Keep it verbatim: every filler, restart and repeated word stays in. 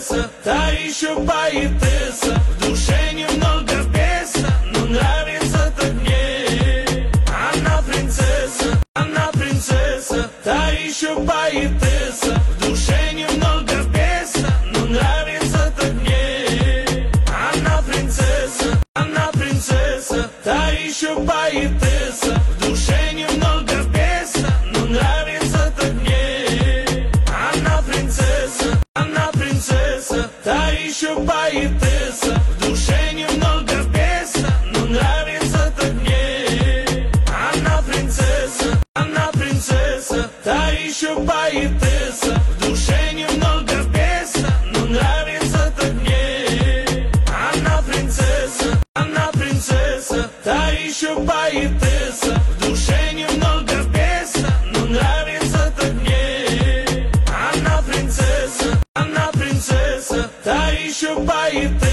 принцесса, та еще поэтесса, в душе немного беса, но нравится так мне. Она принцесса, она принцесса, та еще поэтесса, в душе немного беса, но нравится так мне. Она принцесса, она принцесса, та еще поэтесса, в душе немного беса, но нравится так мне. Она принцесса, она принцесса, та еще поэтесса, в душе немного беса, но нравится так мне. Она принцесса, она принцесса, та еще поэтесса, в душе немного беса, но нравится так мне. Она принцесса, она принцесса, та еще поэтесса, в душе немного беса, но нравится так мне. Она принцесса, она принцесса, та еще поэтесса.